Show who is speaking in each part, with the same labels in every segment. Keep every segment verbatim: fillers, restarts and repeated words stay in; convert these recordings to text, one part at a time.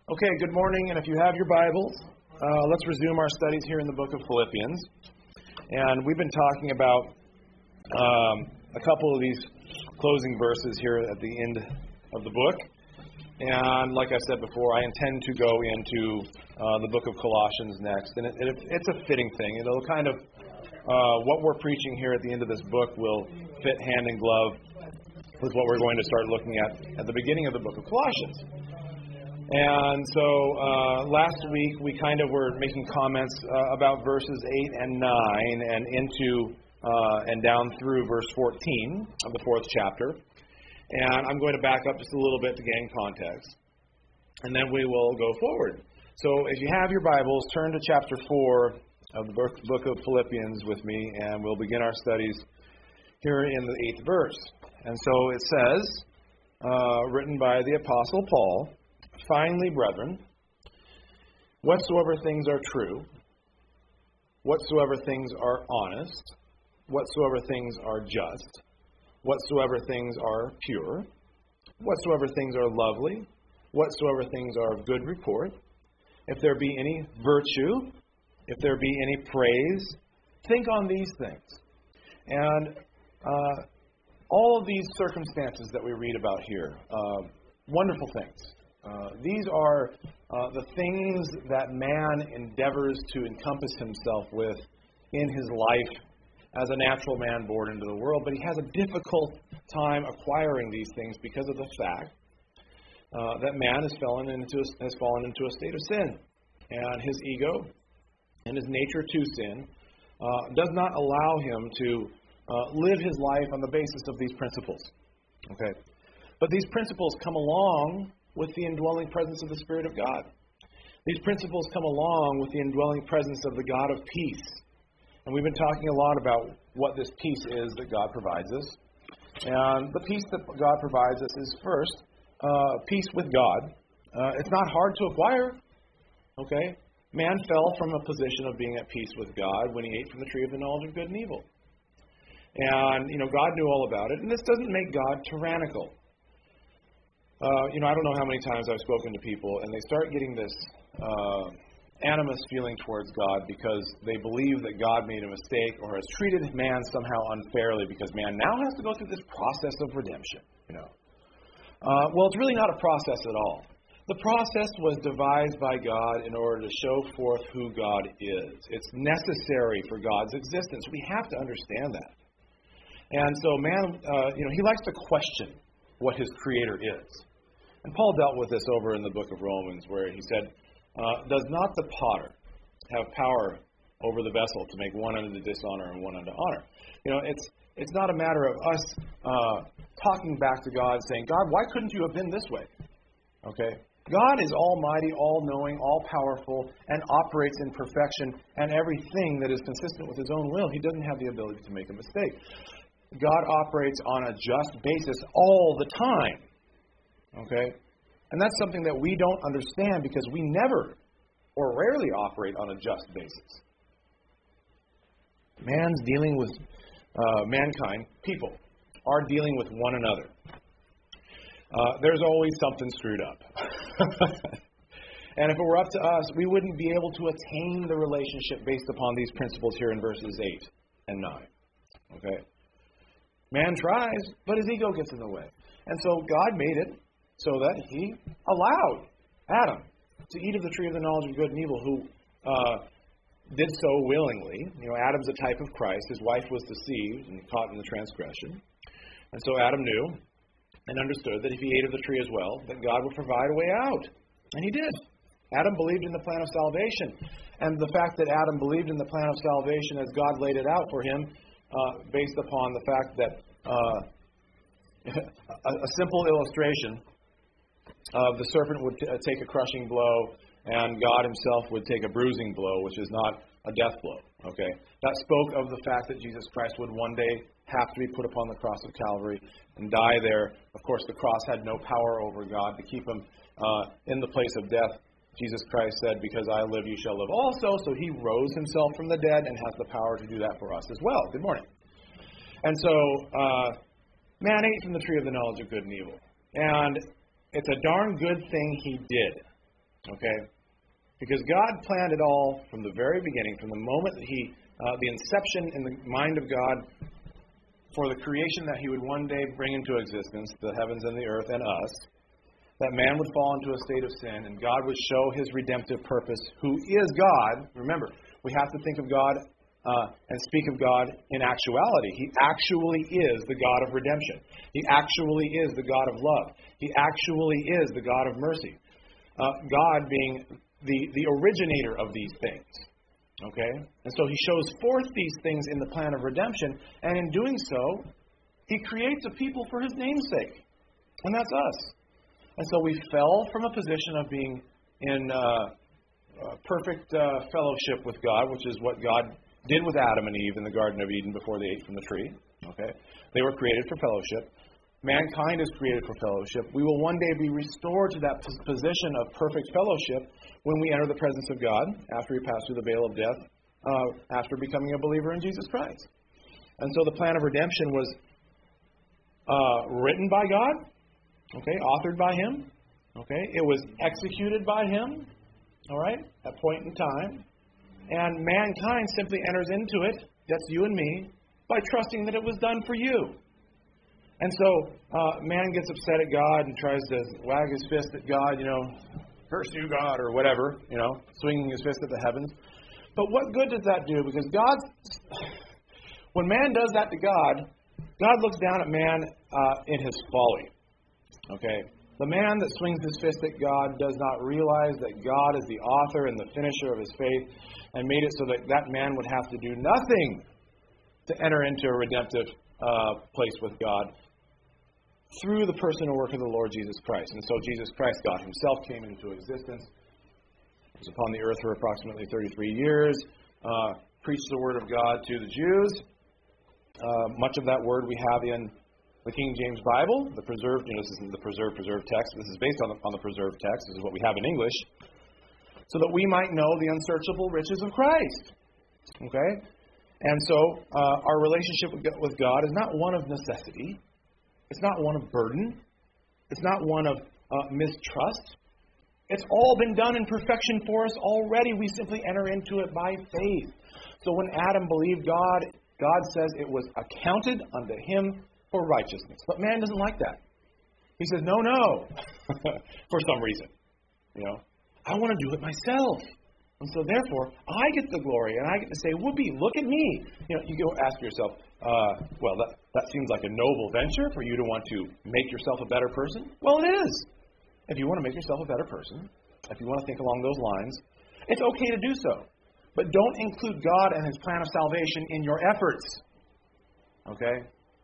Speaker 1: Okay, good morning, and if you have your Bibles, uh, let's resume our studies here in the book of Philippians. And we've been talking about um, a couple of these closing verses here at the end of the book. And like I said before, I intend to go into uh, the book of Colossians next. And it, it, it's a fitting thing. It'll kind of, uh, what we're preaching here at the end of this book will fit hand in glove with what we're going to start looking at at the beginning of the book of Colossians. And so uh, last week we kind of were making comments uh, about verses eight and nine and into uh, and down through verse fourteen of the fourth chapter. And I'm going to back up just a little bit to gain context. And then we will go forward. So if you have your Bibles, turn to chapter four of the book of Philippians with me, and we'll begin our studies here in the eighth verse. And so it says, uh, written by the Apostle Paul, "Finally, brethren, whatsoever things are true, whatsoever things are honest, whatsoever things are just, whatsoever things are pure, whatsoever things are lovely, whatsoever things are of good report, if there be any virtue, if there be any praise, think on these things." And uh, all of these circumstances that we read about here, uh, wonderful things. Uh, these are uh, the things that man endeavors to encompass himself with in his life as a natural man born into the world, but he has a difficult time acquiring these things because of the fact uh, that man has fallen into a, has fallen into a state of sin, and his ego and his nature to sin uh, does not allow him to uh, live his life on the basis of these principles. Okay, but these principles come along with the indwelling presence of the Spirit of God. These principles come along with the indwelling presence of the God of peace. And we've been talking a lot about what this peace is that God provides us. And the peace that God provides us is first, uh, peace with God. Uh, it's not hard to acquire. Okay? Man fell from a position of being at peace with God when he ate from the tree of the knowledge of good and evil. And, you know, God knew all about it. And this doesn't make God tyrannical. Uh, you know, I don't know how many times I've spoken to people, and they start getting this uh, animus feeling towards God because they believe that God made a mistake or has treated man somehow unfairly because man now has to go through this process of redemption. You know, uh, well, it's really not a process at all. The process was devised by God in order to show forth who God is. It's necessary for God's existence. We have to understand that. And so, man, uh, you know, he likes to question what his creator is. And Paul dealt with this over in the book of Romans, where he said, uh, does not the potter have power over the vessel to make one unto dishonor and one unto honor? You know, it's it's not a matter of us uh, talking back to God saying, God, why couldn't you have been this way? Okay? God is almighty, all-knowing, all-powerful, and operates in perfection and everything that is consistent with his own will. He doesn't have the ability to make a mistake. God operates on a just basis all the time. Okay? And that's something that we don't understand because we never or rarely operate on a just basis. Man's dealing with, uh, mankind, people, are dealing with one another. Uh, there's always something screwed up. And if it were up to us, we wouldn't be able to attain the relationship based upon these principles here in verses eight and nine. Okay? Man tries, but his ego gets in the way. And so God made it so that he allowed Adam to eat of the tree of the knowledge of good and evil, who uh, did so willingly. You know, Adam's a type of Christ. His wife was deceived and caught in the transgression. And so Adam knew and understood that if he ate of the tree as well, that God would provide a way out. And he did. Adam believed in the plan of salvation. And the fact that Adam believed in the plan of salvation as God laid it out for him, Uh, based upon the fact that uh, a, a simple illustration of the serpent would t- take a crushing blow and God himself would take a bruising blow, which is not a death blow. Okay, that spoke of the fact that Jesus Christ would one day have to be put upon the cross of Calvary and die there. Of course, the cross had no power over God to keep him uh, in the place of death. Jesus Christ said, because I live, you shall live also. So he rose himself from the dead and has the power to do that for us as well. Good morning. And so, uh, man ate from the tree of the knowledge of good and evil. And it's a darn good thing he did. Okay? Because God planned it all from the very beginning, from the moment that He, uh, the inception in the mind of God for the creation that He would one day bring into existence, the heavens and the earth and us, that man would fall into a state of sin, and God would show His redemptive purpose, who is God. Remember, we have to think of God uh, and speak of God in actuality. He actually is the God of redemption. He actually is the God of love. He actually is the God of mercy. Uh, God being the, the originator of these things. Okay? And so He shows forth these things in the plan of redemption, and in doing so, He creates a people for His name's sake. And that's us. And so we fell from a position of being in uh, uh, perfect uh, fellowship with God, which is what God did with Adam and Eve in the Garden of Eden before they ate from the tree. Okay, they were created for fellowship. Mankind is created for fellowship. We will one day be restored to that position of perfect fellowship when we enter the presence of God after we pass through the veil of death, uh, after becoming a believer in Jesus Christ. And so the plan of redemption was uh, written by God. Okay, authored by Him. Okay, it was executed by Him. All right, at a point in time. And mankind simply enters into it, that's you and me, by trusting that it was done for you. And so, uh, man gets upset at God and tries to wag his fist at God, you know, curse you, God, or whatever, you know, swinging his fist at the heavens. But what good does that do? Because God, when man does that to God, God looks down at man uh, in his folly. Okay, the man that swings his fist at God does not realize that God is the author and the finisher of his faith, and made it so that that man would have to do nothing to enter into a redemptive uh, place with God through the person and work of the Lord Jesus Christ. And so Jesus Christ, God Himself, came into existence. He was upon the earth for approximately thirty-three years, uh, preached the Word of God to the Jews. Uh, much of that Word we have in the King James Bible, the preserved, you know, this isn't the preserved, preserved text. This is based on the, on the preserved text. This is what we have in English. So that we might know the unsearchable riches of Christ. Okay? And so, uh, our relationship with God is not one of necessity. It's not one of burden. It's not one of uh, mistrust. It's all been done in perfection for us already. We simply enter into it by faith. So when Adam believed God, God says it was accounted unto him for righteousness. But man doesn't like that. He says, no, no, for some reason. You know, I want to do it myself. And so therefore, I get the glory, and I get to say, whoopee, look at me. You know, you go ask yourself, uh, well, that, that seems like a noble venture for you to want to make yourself a better person. Well, it is. If you want to make yourself a better person, if you want to think along those lines, it's okay to do so. But don't include God and His plan of salvation in your efforts. Okay?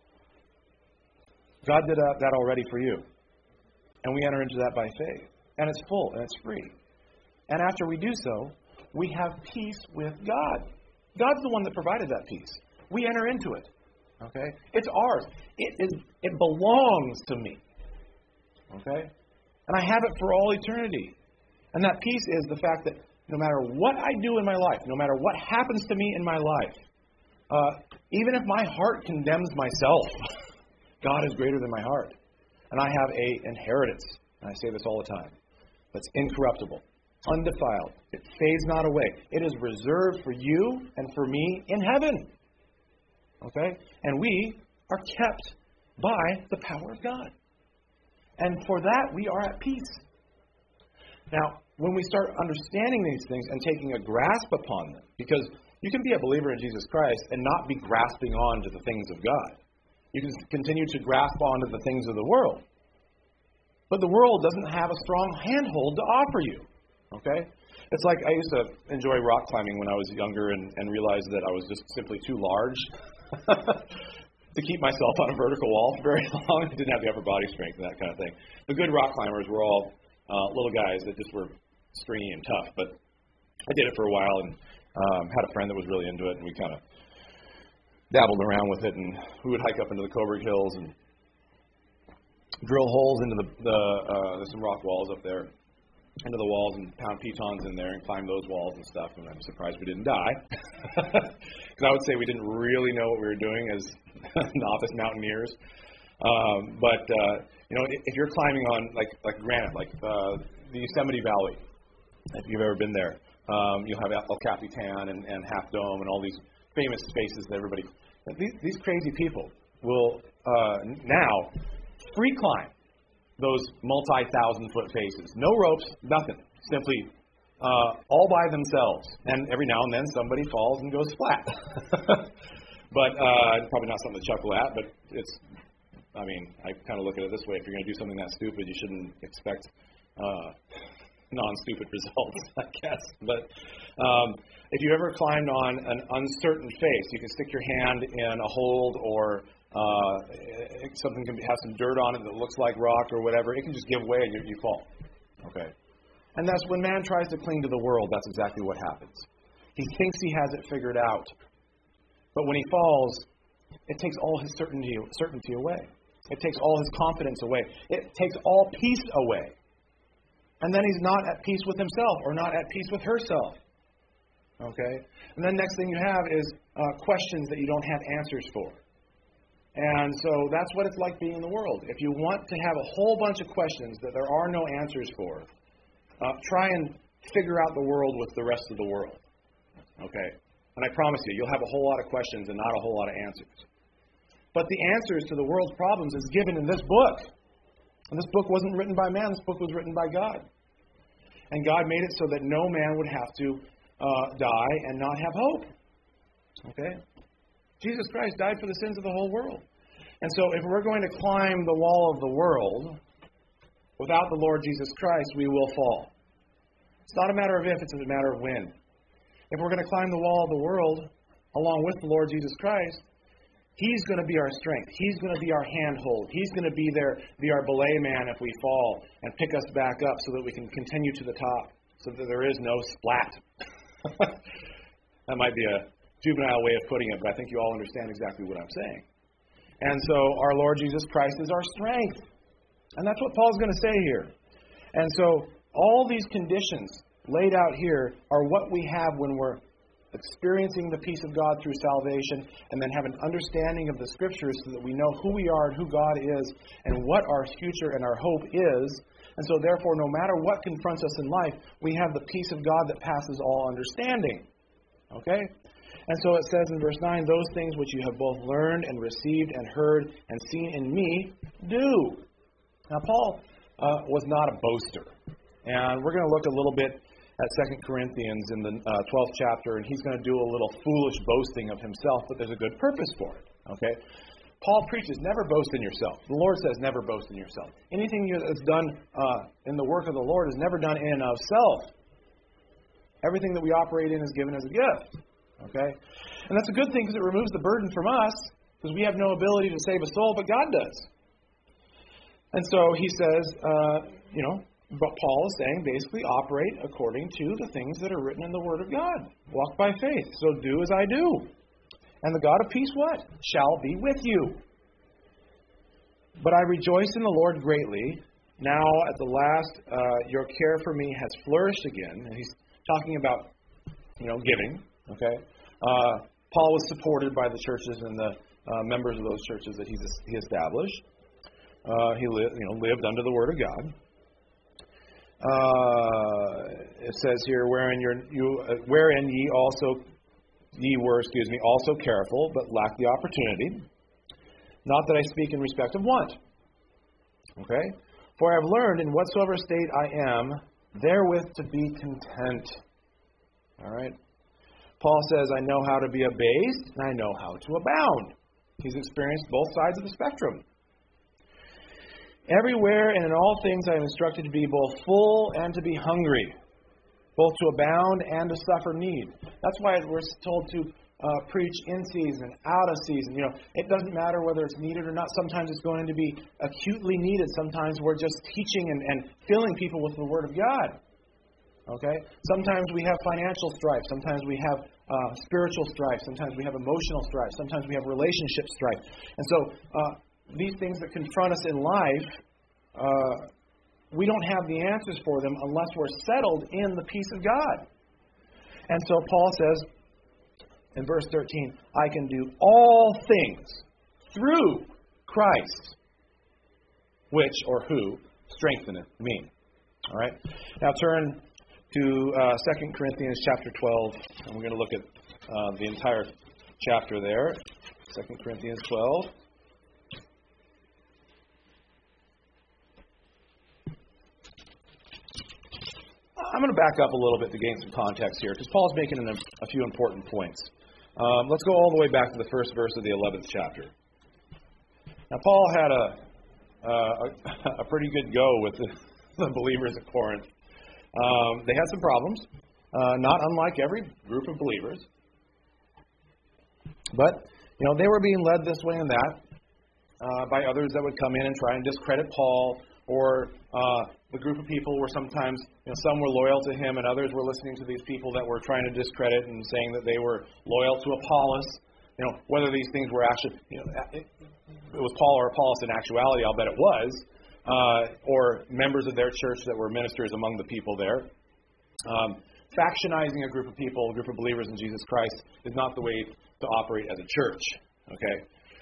Speaker 1: God did that already for you. And we enter into that by faith. And it's full and it's free. And after we do so, we have peace with God. God's the one that provided that peace. We enter into it. Okay? It's ours. It is. It belongs to me. Okay? And I have it for all eternity. And that peace is the fact that no matter what I do in my life, no matter what happens to me in my life, uh, even if my heart condemns myself, God is greater than my heart. And I have a inheritance, and I say this all the time, that's incorruptible, undefiled. It fades not away. It is reserved for you and for me in heaven. Okay? And we are kept by the power of God. And for that, we are at peace. Now, when we start understanding these things and taking a grasp upon them, because you can be a believer in Jesus Christ and not be grasping on to the things of God. You can continue to grasp onto the things of the world. But the world doesn't have a strong handhold to offer you. Okay? It's like I used to enjoy rock climbing when I was younger and, and realized that I was just simply too large to keep myself on a vertical wall for very long. I didn't have the upper body strength and that kind of thing. The good rock climbers were all uh, little guys that just were stringy and tough. But I did it for a while and um, had a friend that was really into it, and we kind of dabbled around with it, and we would hike up into the Coburg Hills and drill holes into the, the uh, there's some rock walls up there, into the walls, and pound pitons in there and climb those walls and stuff, and I'm surprised we didn't die. Because I would say we didn't really know what we were doing as novice mountaineers. Um, but, uh, you know, if you're climbing on, like, like granite, like uh, the Yosemite Valley, If you've ever been there, um, you'll have El Capitan and, and Half Dome and all these famous spaces that everybody. These, these crazy people will uh, now free climb those multi-thousand foot faces. No ropes, nothing. Simply uh, all by themselves. And every now and then somebody falls and goes flat. But uh, probably not something to chuckle at, but it's, I mean, I kind of look at it this way. If you're going to do something that stupid, you shouldn't expect uh, non-stupid results, I guess. But um, if you've ever climbed on an uncertain face, you can stick your hand in a hold or uh, something can have some dirt on it that looks like rock or whatever. It can just give way and you, you fall. Okay. And that's when man tries to cling to the world, that's exactly what happens. He thinks he has it figured out. But when he falls, it takes all his certainty certainty away. It takes all his confidence away. It takes all peace away. And then he's not at peace with himself or not at peace with herself. Okay? And then next thing you have is uh, questions that you don't have answers for. And so that's what it's like being in the world. If you want to have a whole bunch of questions that there are no answers for, uh, try and figure out the world with the rest of the world. Okay? And I promise you, you'll have a whole lot of questions and not a whole lot of answers. But the answers to the world's problems is given in this book. And this book wasn't written by man. This book was written by God. And God made it so that no man would have to uh, die and not have hope. Okay? Jesus Christ died for the sins of the whole world. And so if we're going to climb the wall of the world, without the Lord Jesus Christ, we will fall. It's not a matter of if, it's a matter of when. If we're going to climb the wall of the world along with the Lord Jesus Christ, He's going to be our strength. He's going to be our handhold. He's going to be there, be our belay man if we fall and pick us back up so that we can continue to the top, so that there is no splat. That might be a juvenile way of putting it, but I think you all understand exactly what I'm saying. And so our Lord Jesus Christ is our strength. And that's what Paul's going to say here. And so all these conditions laid out here are what we have when we're experiencing the peace of God through salvation and then have an understanding of the Scriptures so that we know who we are and who God is and what our future and our hope is. And so therefore, no matter what confronts us in life, we have the peace of God that passes all understanding. Okay? And so it says in verse nine, those things which you have both learned and received and heard and seen in me, do. Now, Paul uh, was not a boaster. And we're going to look a little bit at Second Corinthians in the uh, twelfth chapter, and he's going to do a little foolish boasting of himself, but there's a good purpose for it. Okay? Paul preaches, never boast in yourself. The Lord says, never boast in yourself. Anything that's done uh, in the work of the Lord is never done in and of self. Everything that we operate in is given as a gift. Okay? And that's a good thing because it removes the burden from us, because we have no ability to save a soul, but God does. And so he says, uh, you know, but Paul is saying basically operate according to the things that are written in the Word of God. Walk by faith. So do as I do. And the God of peace what? Shall be with you. But I rejoice in the Lord greatly. Now at the last, uh, your care for me has flourished again. And he's talking about, you know, giving. Okay. Uh, Paul was supported by the churches and the uh, members of those churches that he's, he established. Uh, he lived, you know, lived under the Word of God. Uh, it says here, wherein you're, you, uh, wherein ye also, ye were, excuse me, also careful, but lacked the opportunity. Not that I speak in respect of want. Okay? For I have learned in whatsoever state I am, therewith to be content. All right? Paul says, I know how to be abased, and I know how to abound. He's experienced both sides of the spectrum. Everywhere and in all things I am instructed to be both full and to be hungry, both to abound and to suffer need. That's why we're told to uh, preach in season, out of season. You know, it doesn't matter whether it's needed or not. Sometimes it's going to be acutely needed. Sometimes we're just teaching and, and filling people with the Word of God. Okay? Sometimes we have financial strife. Sometimes we have uh, spiritual strife. Sometimes we have emotional strife. Sometimes we have relationship strife. And so uh, these things that confront us in life, uh, we don't have the answers for them unless we're settled in the peace of God. And so Paul says in verse thirteen, I can do all things through Christ, which or who strengtheneth me. All right. Now turn to uh, Second Corinthians chapter twelve, and we're going to look at uh, the entire chapter there. Second Corinthians twelve. I'm going to back up a little bit to gain some context here, because Paul's making a, a few important points. Um, let's go all the way back to the first verse of the eleventh chapter. Now, Paul had a uh, a, a pretty good go with the, the believers at Corinth. Um, they had some problems, uh, not unlike every group of believers. But, you know, they were being led this way and that uh, by others that would come in and try and discredit Paul, or uh, the group of people were sometimes, you know, some were loyal to him and others were listening to these people that were trying to discredit and saying that they were loyal to Apollos. You know, whether these things were actually, you know, it, it was Paul or Apollos in actuality, I'll bet it was, uh, or members of their church that were ministers among the people there. Um, factionizing a group of people, a group of believers in Jesus Christ, is not the way to operate as a church. Okay?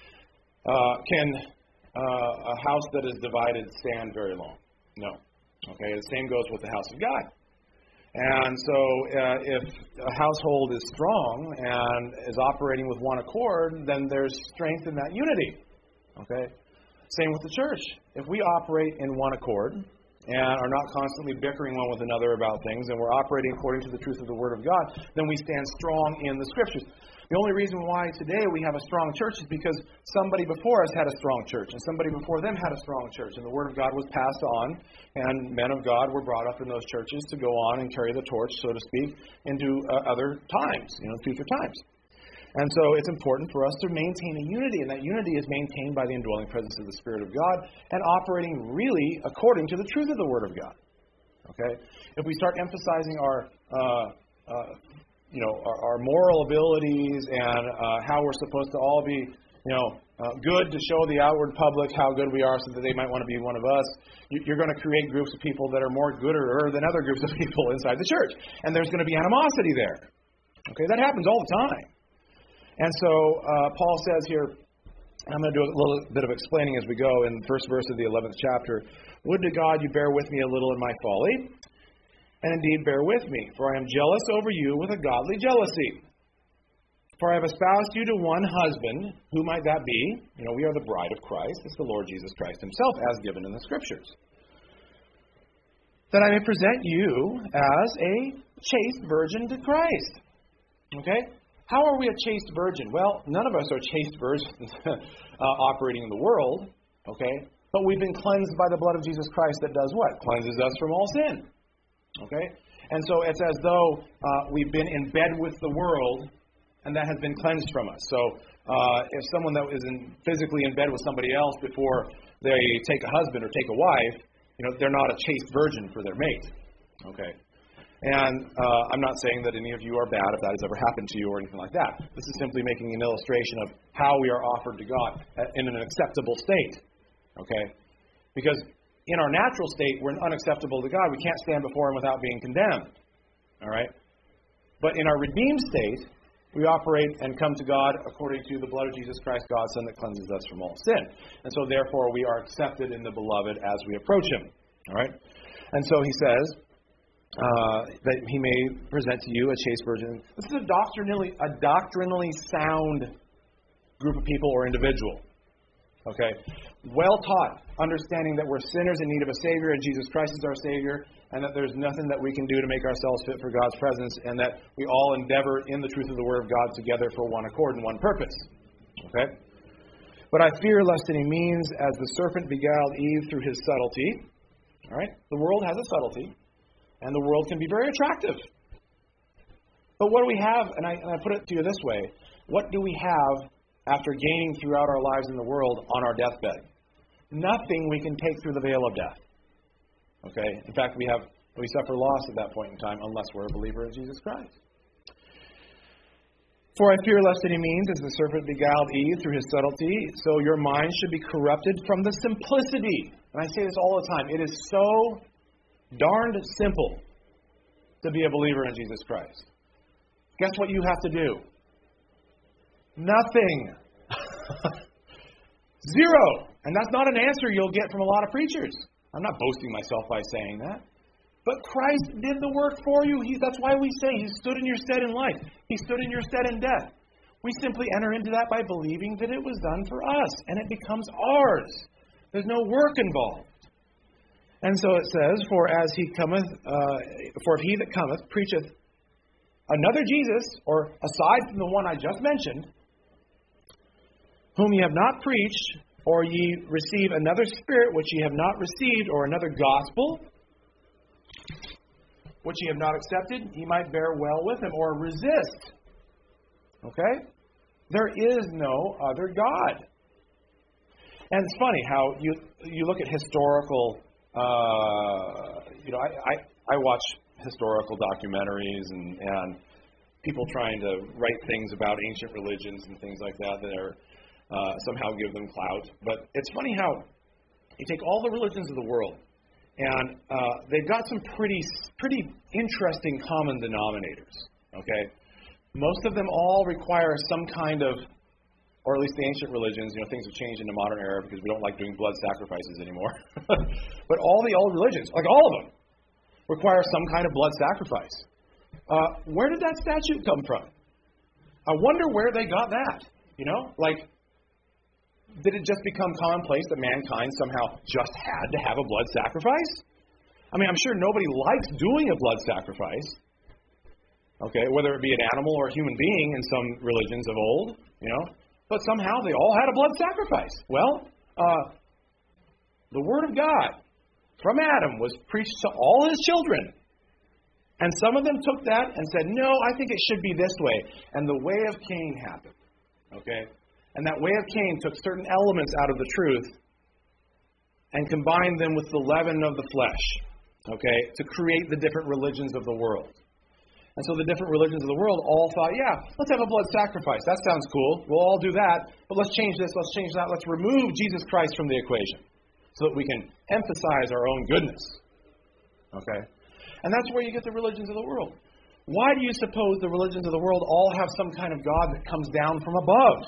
Speaker 1: Uh, can uh, a house that is divided stand very long? No. Okay? The same goes with the house of God. And so uh, if a household is strong and is operating with one accord, then there's strength in that unity. Okay? Same with the church. If we operate in one accord and are not constantly bickering one with another about things, and we're operating according to the truth of the Word of God, then we stand strong in the Scriptures. The only reason why today we have a strong church is because somebody before us had a strong church, and somebody before them had a strong church, and the Word of God was passed on, and men of God were brought up in those churches to go on and carry the torch, so to speak, into uh, other times, you know, future times. And so it's important for us to maintain a unity, and that unity is maintained by the indwelling presence of the Spirit of God and operating really according to the truth of the Word of God. Okay? If we start emphasizing our, uh, uh, you know, our, our moral abilities and uh, how we're supposed to all be, you know, uh, good to show the outward public how good we are, so that they might want to be one of us, you're going to create groups of people that are more gooder than other groups of people inside the church, and there's going to be animosity there. Okay? That happens all the time. And so uh, Paul says here, and I'm going to do a little bit of explaining as we go in the first verse of the eleventh chapter, "Would to God you bear with me a little in my folly, and indeed bear with me, for I am jealous over you with a godly jealousy. For I have espoused you to one husband." Who might that be? You know, we are the bride of Christ. It's the Lord Jesus Christ himself, as given in the Scriptures. "That I may present you as a chaste virgin to Christ." Okay? How are we a chaste virgin? Well, none of us are chaste virgins uh, operating in the world, okay? But we've been cleansed by the blood of Jesus Christ that does what? Cleanses us from all sin, okay? And so it's as though uh, we've been in bed with the world, and that has been cleansed from us. So uh, if someone that is in, physically in bed with somebody else before they take a husband or take a wife, you know, they're not a chaste virgin for their mate, okay? And uh, I'm not saying that any of you are bad if that has ever happened to you or anything like that. This is simply making an illustration of how we are offered to God in an acceptable state. Okay? Because in our natural state, we're unacceptable to God. We can't stand before Him without being condemned. All right? But in our redeemed state, we operate and come to God according to the blood of Jesus Christ, God's Son, that cleanses us from all sin. And so therefore, we are accepted in the Beloved as we approach Him. All right? And so He says, Uh, that he may present to you a chaste virgin. This is a doctrinally a doctrinally sound group of people or individual. Okay? Well taught, understanding that we're sinners in need of a Savior, and Jesus Christ is our Savior, and that there's nothing that we can do to make ourselves fit for God's presence, and that we all endeavor in the truth of the Word of God together for one accord and one purpose. Okay? "But I fear lest any means, as the serpent beguiled Eve through his subtlety." All right? The world has a subtlety. And the world can be very attractive. But what do we have, and I, and I put it to you this way, what do we have after gaining throughout our lives in the world on our deathbed? Nothing we can take through the veil of death. Okay? In fact, we have we suffer loss at that point in time unless we're a believer in Jesus Christ. "For I fear lest any means, as the serpent beguiled Eve through his subtlety, so your mind should be corrupted from the simplicity." And I say this all the time. It is so darned simple to be a believer in Jesus Christ. Guess what you have to do? Nothing. Zero. And that's not an answer you'll get from a lot of preachers. I'm not boasting myself by saying that. But Christ did the work for you. He, that's why we say He stood in your stead in life. He stood in your stead in death. We simply enter into that by believing that it was done for us, and it becomes ours. There's no work involved. And so it says, For as he cometh, uh, for if he that cometh preacheth another Jesus, or aside from the one I just mentioned, whom ye have not preached, or ye receive another spirit which ye have not received, or another gospel which ye have not accepted, ye might bear well with him, or resist. Okay? There is no other God. And it's funny how you you look at historical, uh, you know, I, I, I watch historical documentaries and, and people trying to write things about ancient religions and things like that that are uh, somehow give them clout. But it's funny how you take all the religions of the world, and uh, they've got some pretty pretty interesting common denominators. Okay, most of them all require some kind of, or at least the ancient religions. You know, things have changed in the modern era because we don't like doing blood sacrifices anymore. But all the old religions, like all of them, require some kind of blood sacrifice. Uh, where did that statute come from? I wonder where they got that. You know, like, did it just become commonplace that mankind somehow just had to have a blood sacrifice? I mean, I'm sure nobody likes doing a blood sacrifice. Okay, whether it be an animal or a human being in some religions of old, you know, but somehow they all had a blood sacrifice. Well, uh, the Word of God from Adam was preached to all his children. And some of them took that and said, no, I think it should be this way. And the way of Cain happened. Okay? And that way of Cain took certain elements out of the truth and combined them with the leaven of the flesh. Okay? To create the different religions of the world. And so the different religions of the world all thought, yeah, let's have a blood sacrifice. That sounds cool. We'll all do that. But let's change this. Let's change that. Let's remove Jesus Christ from the equation so that we can emphasize our own goodness. Okay? And that's where you get the religions of the world. Why do you suppose the religions of the world all have some kind of God that comes down from above?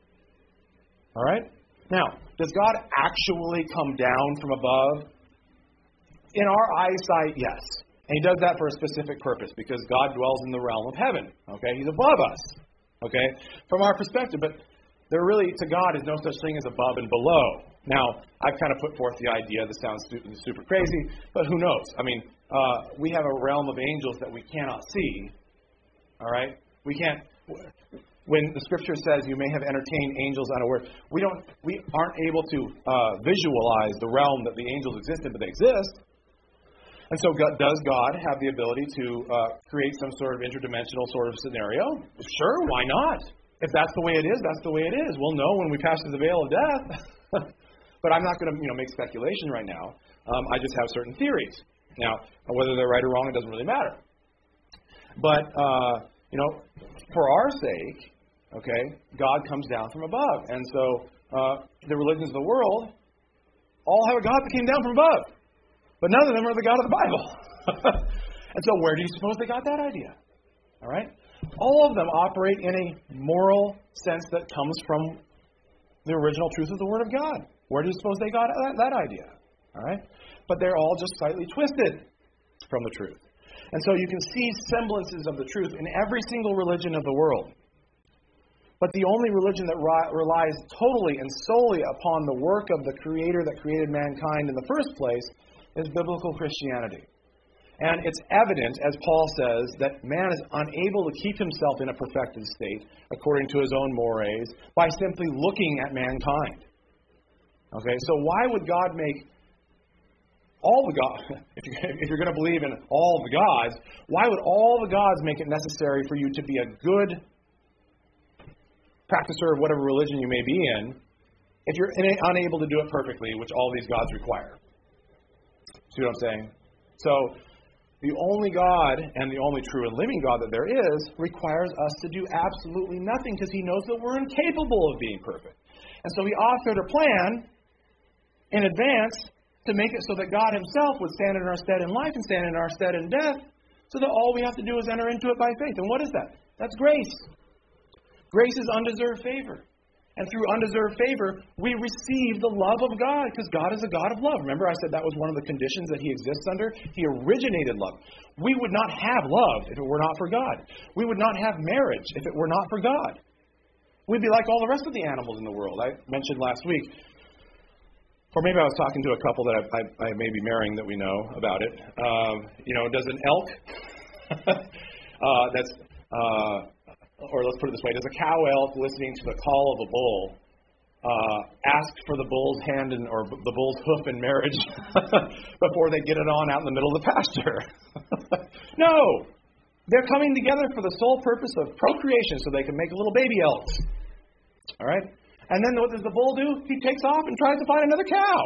Speaker 1: All right? Now, does God actually come down from above? In our eyesight, yes. And He does that for a specific purpose, because God dwells in the realm of heaven. Okay? He's above us. Okay? From our perspective. But there really, to God, is no such thing as above and below. Now, I've kind of put forth the idea that sounds super crazy, but who knows? I mean, uh, we have a realm of angels that we cannot see. All right? We can't. When the Scripture says you may have entertained angels unaware, we don't. We aren't able to uh, visualize the realm that the angels exist in, but they exist. And so, God, does God have the ability to uh, create some sort of interdimensional sort of scenario? Sure, why not? If that's the way it is, that's the way it is. We'll know when we pass through the veil of death. But I'm not going to, you know, make speculation right now. Um, I just have certain theories. Now, whether they're right or wrong, it doesn't really matter. But, uh, you know, for our sake, okay, God comes down from above. And so uh, the religions of the world all have a God that came down from above. But none of them are the God of the Bible. And so where do you suppose they got that idea? All right? All of them operate in a moral sense that comes from the original truth of the Word of God. Where do you suppose they got that, that idea? All right? But they're all just slightly twisted from the truth. And so you can see semblances of the truth in every single religion of the world. But the only religion that ri- relies totally and solely upon the work of the Creator that created mankind in the first place is biblical Christianity. And it's evident, as Paul says, that man is unable to keep himself in a perfected state according to his own mores by simply looking at mankind. Okay, so why would God make all the gods, if you're, if you're going to believe in all the gods, why would all the gods make it necessary for you to be a good practicer of whatever religion you may be in if you're unable to do it perfectly, which all these gods require? See what I'm saying? So, the only God and the only true and living God that there is requires us to do absolutely nothing because He knows that we're incapable of being perfect. And so He authored a plan in advance to make it so that God Himself would stand in our stead in life and stand in our stead in death, so that all we have to do is enter into it by faith. And what is that? That's grace. Grace is undeserved favor. And through undeserved favor, we receive the love of God, because God is a God of love. Remember, I said that was one of the conditions that He exists under? He originated love. We would not have love if it were not for God. We would not have marriage if it were not for God. We'd be like all the rest of the animals in the world. I mentioned last week, or maybe I was talking to a couple that I, I, I may be marrying that we know about it. Um, you know, does an elk uh, that's... Uh, or let's put it this way, does a cow elk listening to the call of a bull uh, ask for the bull's hand in, or the bull's hoof in marriage before they get it on out in the middle of the pasture? No! They're coming together for the sole purpose of procreation so they can make little baby elks. All right? And then what does the bull do? He takes off and tries to find another cow.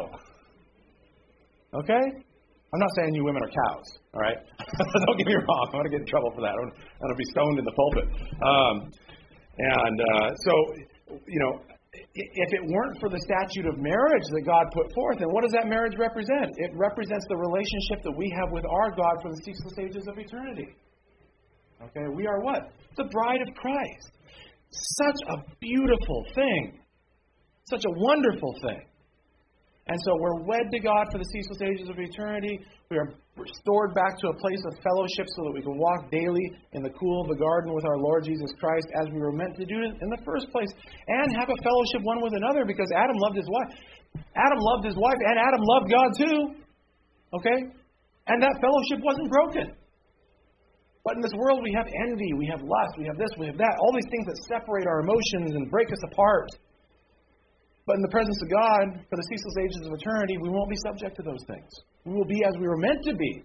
Speaker 1: Okay? I'm not saying you women are cows, all right? Don't get me wrong. I'm going to get in trouble for that. I'm going to be stoned in the pulpit. Um, and uh, so, you know, if it weren't for the statute of marriage that God put forth, then what does that marriage represent? It represents the relationship that we have with our God for the ceaseless ages of eternity. Okay, we are what? The bride of Christ. Such a beautiful thing. Such a wonderful thing. And so we're wed to God for the ceaseless ages of eternity. We are restored back to a place of fellowship so that we can walk daily in the cool of the garden with our Lord Jesus Christ as we were meant to do in the first place. And have a fellowship one with another, because Adam loved his wife. Adam loved his wife, and Adam loved God too. Okay? And that fellowship wasn't broken. But in this world we have envy, we have lust, we have this, we have that. All these things that separate our emotions and break us apart. But in the presence of God, for the ceaseless ages of eternity, we won't be subject to those things. We will be as we were meant to be.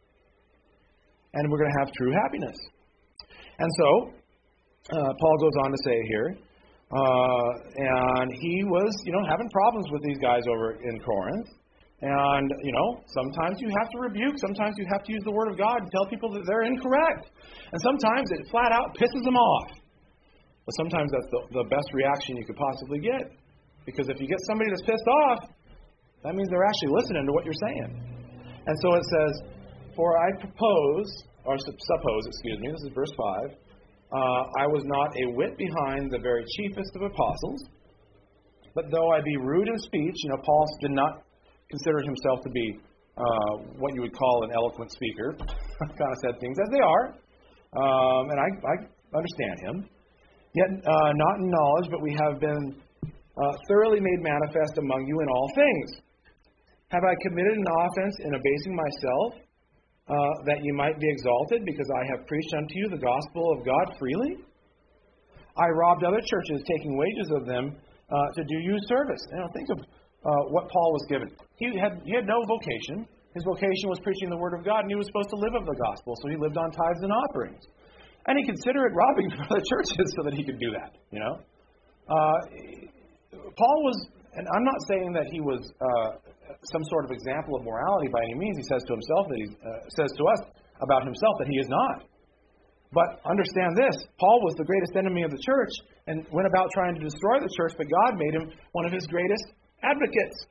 Speaker 1: And we're going to have true happiness. And so, uh, Paul goes on to say here, uh, and he was, you know, having problems with these guys over in Corinth. And, you know, sometimes you have to rebuke. Sometimes you have to use the Word of God and tell people that they're incorrect. And sometimes it flat out pisses them off. But sometimes that's the, the best reaction you could possibly get. Because if you get somebody that's pissed off, that means they're actually listening to what you're saying. And so it says, for I propose, or suppose, excuse me, this is verse five, uh, I was not a whit behind the very chiefest of apostles, but though I be rude in speech, you know, Paul did not consider himself to be uh, what you would call an eloquent speaker. Kind of said things as they are. Um, and I, I understand him. Yet uh, not in knowledge, but we have been uh, thoroughly made manifest among you in all things. Have I committed an offense in abasing myself, uh, that you might be exalted, because I have preached unto you the gospel of God freely? I robbed other churches, taking wages of them uh, to do you service. You know, think of uh, what Paul was given. He had he had no vocation. His vocation was preaching the word of God, and he was supposed to live of the gospel, so he lived on tithes and offerings. And he considered robbing from other churches so that he could do that. You know, uh, Paul was, and I'm not saying that he was uh, some sort of example of morality by any means. He says to himself that he uh, says to us about himself that he is not. But understand this: Paul was the greatest enemy of the church and went about trying to destroy the church, but God made him one of his greatest advocates.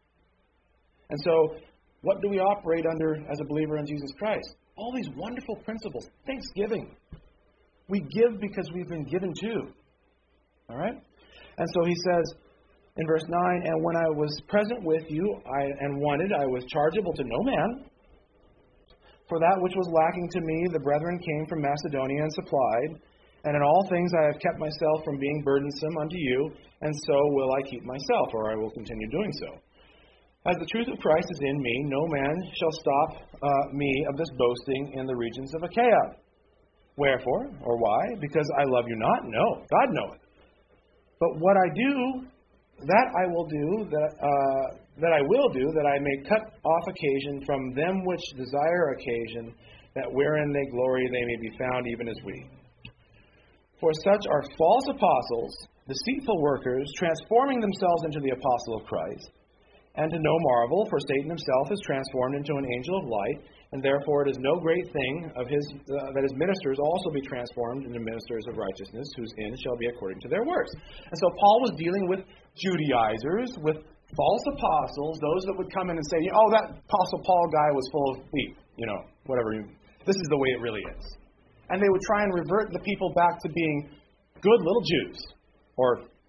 Speaker 1: And so, what do we operate under as a believer in Jesus Christ? All these wonderful principles. Thanksgiving. We give because we've been given to. All right? And so he says in verse nine, and when I was present with you I, and wanted, I was chargeable to no man. For that which was lacking to me, the brethren came from Macedonia and supplied. And in all things I have kept myself from being burdensome unto you, and so will I keep myself, or I will continue doing so. As the truth of Christ is in me, no man shall stop uh, me of this boasting in the regions of Achaia. Wherefore, or why? Because I love you not? No, God knoweth. But what I do, that I will do, that uh, that I will do, that I may cut off occasion from them which desire occasion, that wherein they glory they may be found even as we. For such are false apostles, deceitful workers, transforming themselves into the apostle of Christ. And to no marvel, for Satan himself is transformed into an angel of light, and therefore it is no great thing of his uh, that his ministers also be transformed into ministers of righteousness, whose end shall be according to their works. And so Paul was dealing with Judaizers, with false apostles, those that would come in and say, oh, that Apostle Paul guy was full of wheat, you know, whatever. This is the way it really is. And they would try and revert the people back to being good little Jews, or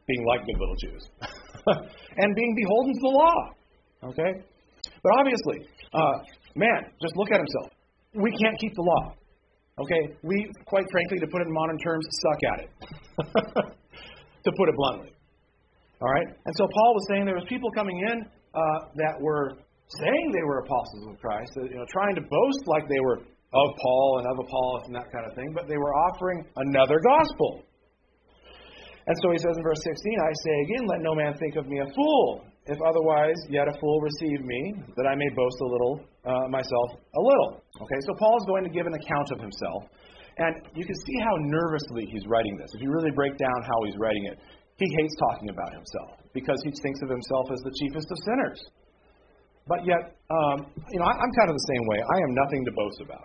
Speaker 1: being like good little Jews and being beholden to the law. Okay? But obviously, uh, man, just look at himself. We can't keep the law. Okay? We, quite frankly, to put it in modern terms, suck at it. To put it bluntly. All right? And so Paul was saying there was people coming in uh, that were saying they were apostles of Christ, you know, trying to boast like they were of Paul and of Apollos and that kind of thing, but they were offering another gospel. And so he says in verse sixteen, I say again, let no man think of me a fool. If otherwise, yet a fool receive me, that I may boast a little, uh, myself a little. Okay, so Paul is going to give an account of himself. And you can see how nervously he's writing this. If you really break down how he's writing it, he hates talking about himself because he thinks of himself as the chiefest of sinners. But yet, um, you know, I, I'm kind of the same way. I am nothing to boast about.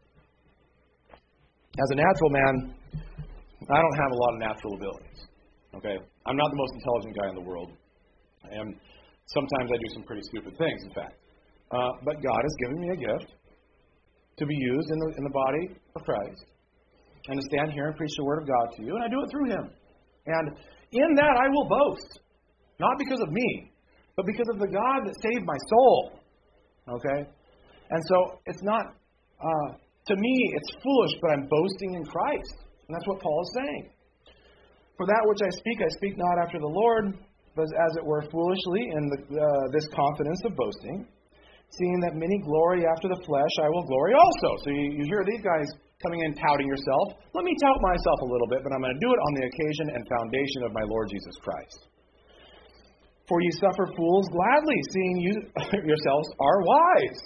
Speaker 1: As a natural man, I don't have a lot of natural abilities. Okay? I'm not the most intelligent guy in the world. And sometimes I do some pretty stupid things, in fact. Uh, but God has given me a gift to be used in the in the body of Christ and to stand here and preach the Word of God to you, and I do it through Him. And in that I will boast, not because of me, but because of the God that saved my soul. Okay? And so it's not, uh, to me, it's foolish, but I'm boasting in Christ. And that's what Paul is saying. For that which I speak, I speak not after the Lord, but as it were foolishly in the, uh, this confidence of boasting, seeing that many glory after the flesh, I will glory also. So you, you hear these guys coming in touting yourself. Let me tout myself a little bit, but I'm going to do it on the occasion and foundation of my Lord Jesus Christ. For ye suffer fools gladly, seeing you yourselves are wise.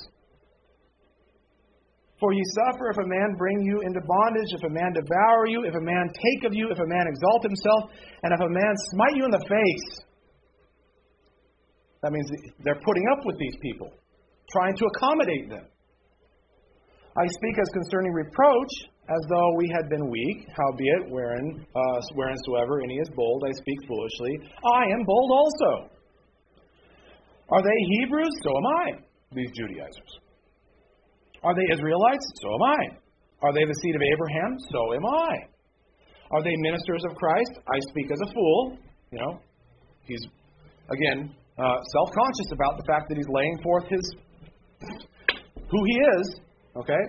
Speaker 1: For ye suffer if a man bring you into bondage, if a man devour you, if a man take of you, if a man exalt himself, and if a man smite you in the face. That means they're putting up with these people, trying to accommodate them. I speak as concerning reproach, as though we had been weak, howbeit wherein, uh, whereinsoever any is bold, I speak foolishly. I am bold also. Are they Hebrews? So am I, these Judaizers. Are they Israelites? So am I. Are they the seed of Abraham? So am I. Are they ministers of Christ? I speak as a fool. You know, he's, again, uh, self-conscious about the fact that he's laying forth his who he is. Okay?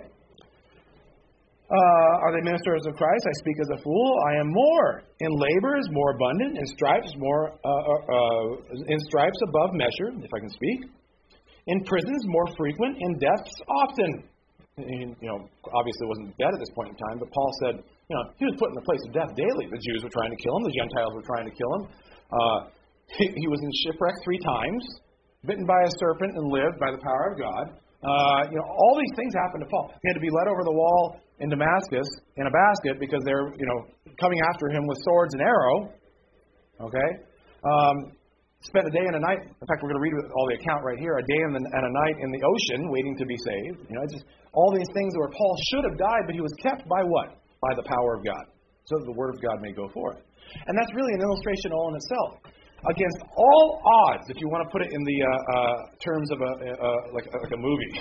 Speaker 1: Uh, are they ministers of Christ? I speak as a fool. I am more. In labors, more abundant. In stripes, more uh, uh, in stripes above measure, if I can speak. In prisons, more frequent. In deaths, often. And, you know, obviously wasn't dead at this point in time, but Paul said, you know, he was put in the place of death daily. The Jews were trying to kill him. The Gentiles were trying to kill him. Uh, he, he was in shipwreck three times, bitten by a serpent and lived by the power of God. Uh, you know, all these things happened to Paul. He had to be led over the wall in Damascus in a basket because they're, you know, coming after him with swords and arrow. Okay? Um, spent a day and a night. In fact, we're going to read all the account right here. A day and a night in the ocean waiting to be saved. You know, just all these things where Paul should have died, but he was kept by what? By the power of God. So that the Word of God may go forth. And that's really an illustration all in itself. Against all odds, if you want to put it in the uh, uh, terms of a uh, like, like a movie,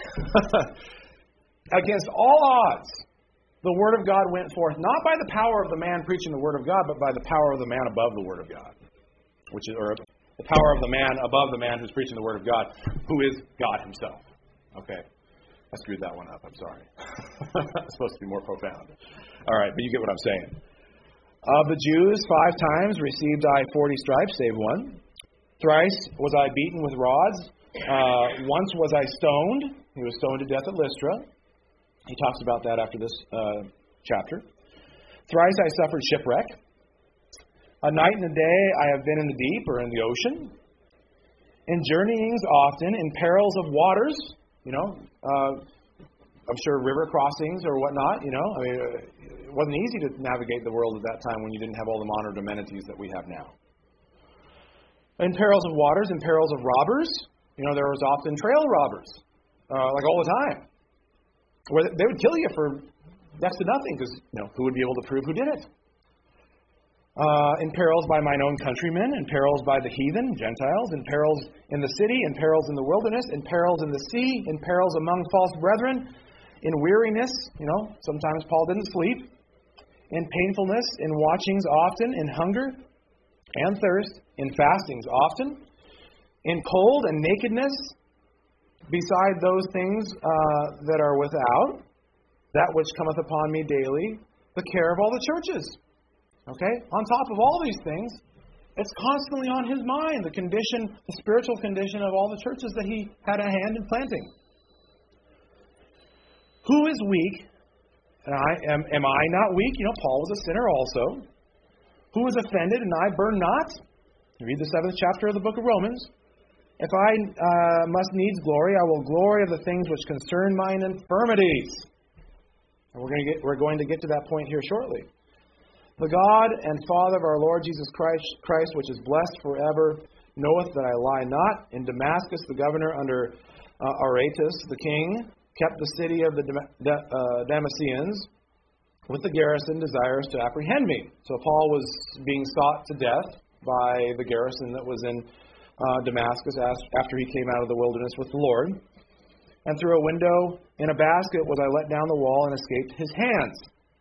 Speaker 1: against all odds, the Word of God went forth not by the power of the man preaching the Word of God, but by the power of the man above the Word of God, which is or the power of the man above the man who's preaching the Word of God, who is God Himself. Okay, I screwed that one up. I'm sorry. It's supposed to be more profound. All right, but you get what I'm saying. Of the Jews, five times received I forty stripes, save one. Thrice was I beaten with rods. Uh, once was I stoned. He was stoned to death at Lystra. He talks about that after this uh, chapter. Thrice I suffered shipwreck. A night and a day I have been in the deep or in the ocean. In journeyings often, in perils of waters. You know, uh, I'm sure river crossings or whatnot. You know, I mean. It wasn't easy to navigate the world at that time when you didn't have all the modern amenities that we have now. In perils of waters, in perils of robbers, you know, there was often trail robbers, uh, like all the time. Where they would kill you for next to nothing because, you know, who would be able to prove who did it? Uh, in perils by mine own countrymen, in perils by the heathen, Gentiles, in perils in the city, in perils in the wilderness, in perils in the sea, in perils among false brethren, in weariness, you know, sometimes Paul didn't sleep. In painfulness, in watchings often, in hunger, and thirst, in fastings often, in cold and nakedness, beside those things uh, that are without, that which cometh upon me daily, the care of all the churches. Okay? On top of all these things, it's constantly on his mind, the condition, the spiritual condition of all the churches that he had a hand in planting. Who is weak? And I am, am I not weak? You know, Paul was a sinner also. Who is offended and I burn not? You read the seventh chapter of the book of Romans. If I uh, must needs glory, I will glory of the things which concern mine infirmities. And we're going to get we're going to get to that point here shortly. The God and Father of our Lord Jesus Christ, Christ, which is blessed forever, knoweth that I lie not. In Damascus, the governor under uh, Aretas, the king, kept the city of the Dam- da- uh, Damascenes with the garrison desirous to apprehend me. So Paul was being sought to death by the garrison that was in uh, Damascus after he came out of the wilderness with the Lord. And through a window in a basket was I let down the wall and escaped his hands.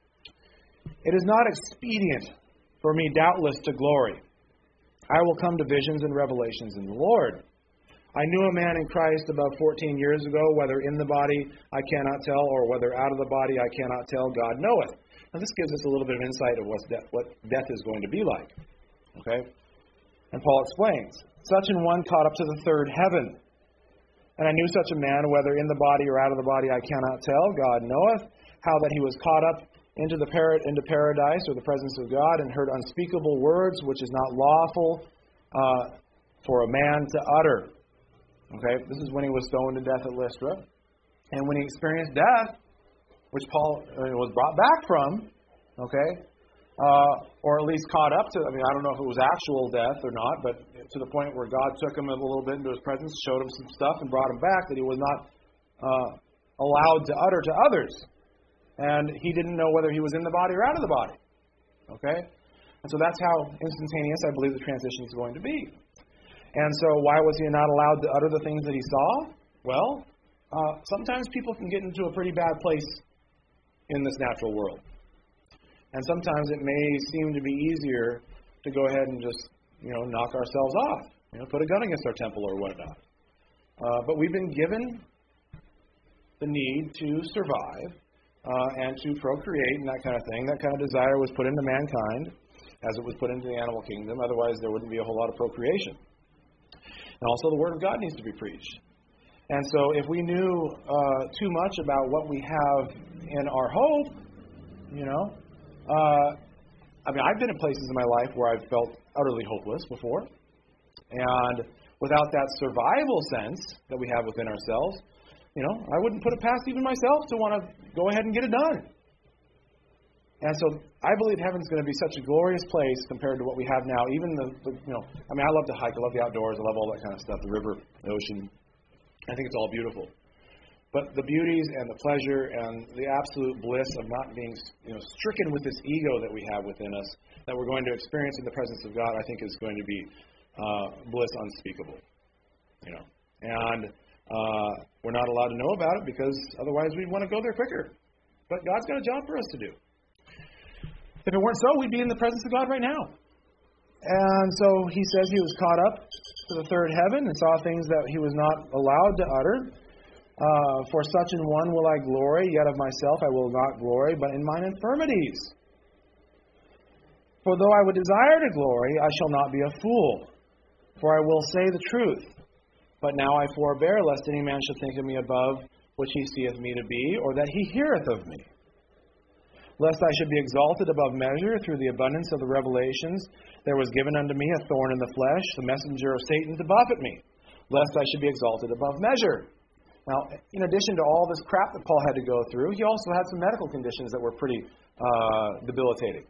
Speaker 1: It is not expedient for me, doubtless, to glory. I will come to visions and revelations in the Lord. I knew a man in Christ about fourteen years ago, whether in the body I cannot tell, or whether out of the body I cannot tell, God knoweth. Now this gives us a little bit of insight of what's de- what death is going to be like. Okay? And Paul explains, such an one caught up to the third heaven. And I knew such a man, whether in the body or out of the body I cannot tell, God knoweth, how that he was caught up into the par- into paradise, or the presence of God, and heard unspeakable words, which is not lawful uh, for a man to utter. Okay, this is when he was stoned to death at Lystra. And when he experienced death, which Paul uh, was brought back from, okay, uh, or at least caught up to, I mean, I don't know if it was actual death or not, but to the point where God took him a little bit into his presence, showed him some stuff, and brought him back that he was not uh, allowed to utter to others. And he didn't know whether he was in the body or out of the body. Okay? And so that's how instantaneous I believe the transition is going to be. And so why was he not allowed to utter the things that he saw? Well, uh, sometimes people can get into a pretty bad place in this natural world. And sometimes it may seem to be easier to go ahead and just, you know, knock ourselves off. You know, put a gun against our temple or whatnot. Uh, but we've been given the need to survive uh, and to procreate and that kind of thing. That kind of desire was put into mankind as it was put into the animal kingdom. Otherwise, there wouldn't be a whole lot of procreation. And also the Word of God needs to be preached. And so if we knew uh, too much about what we have in our hope, you know, uh, I mean, I've been in places in my life where I've felt utterly hopeless before. And without that survival sense that we have within ourselves, you know, I wouldn't put it past even myself to want to go ahead and get it done. And so I believe heaven's going to be such a glorious place compared to what we have now. Even the, the, you know, I mean, I love to hike. I love the outdoors. I love all that kind of stuff, the river, the ocean. I think it's all beautiful. But the beauties and the pleasure and the absolute bliss of not being, you know, stricken with this ego that we have within us, that we're going to experience in the presence of God, I think is going to be uh, bliss unspeakable. You know, and uh, we're not allowed to know about it because otherwise we'd want to go there quicker. But God's got a job for us to do. If it weren't so, we'd be in the presence of God right now. And so he says he was caught up to the third heaven and saw things that he was not allowed to utter. Uh, for such an one will I glory, yet of myself I will not glory, but in mine infirmities. For though I would desire to glory, I shall not be a fool, for I will say the truth. But now I forbear, lest any man should think of me above which he seeth me to be, or that he heareth of me. Lest I should be exalted above measure through the abundance of the revelations, there was given unto me a thorn in the flesh, the messenger of Satan to buffet me, lest I should be exalted above measure. Now, in addition to all this crap that Paul had to go through, he also had some medical conditions that were pretty uh, debilitating.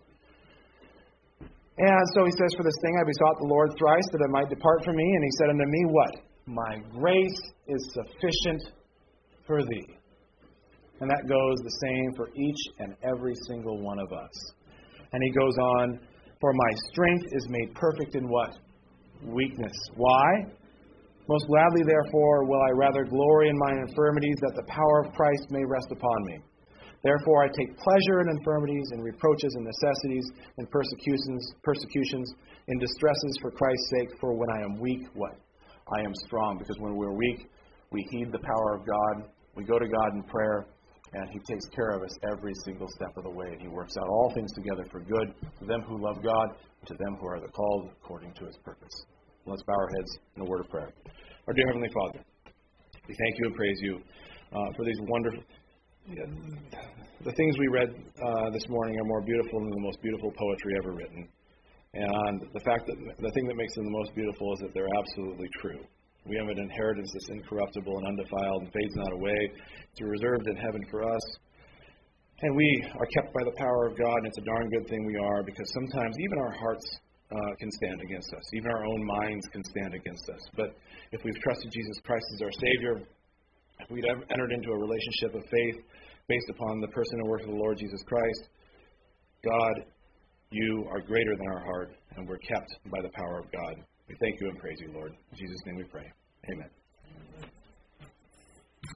Speaker 1: And so he says, for this thing I besought the Lord thrice that it might depart from me, and he said unto me, what? My grace is sufficient for thee. And that goes the same for each and every single one of us. And he goes on, for my strength is made perfect in what? Weakness. Why? Most gladly, therefore, will I rather glory in mine infirmities, that the power of Christ may rest upon me. Therefore I take pleasure in infirmities, in reproaches, in necessities, in persecutions, persecutions, in distresses for Christ's sake. For when I am weak, what? I am strong. Because when we're weak, we heed the power of God. We go to God in prayer, and He takes care of us every single step of the way. He works out all things together for good to them who love God, and to them who are the called according to His purpose. Let's bow our heads in a word of prayer. Our dear Heavenly Father, we thank You and praise You uh, for these wonderful... The things we read uh, this morning are more beautiful than the most beautiful poetry ever written. And the fact that the thing that makes them the most beautiful is that they're absolutely true. We have an inheritance that's incorruptible and undefiled and fades not away. It's reserved in heaven for us. And we are kept by the power of God, and it's a darn good thing we are, because sometimes even our hearts uh, can stand against us. Even our own minds can stand against us. But if we've trusted Jesus Christ as our Savior, if we've entered into a relationship of faith based upon the person and work of the Lord Jesus Christ, God, You are greater than our heart, and we're kept by the power of God. We thank You and praise You, Lord. In Jesus' name we pray. Amen.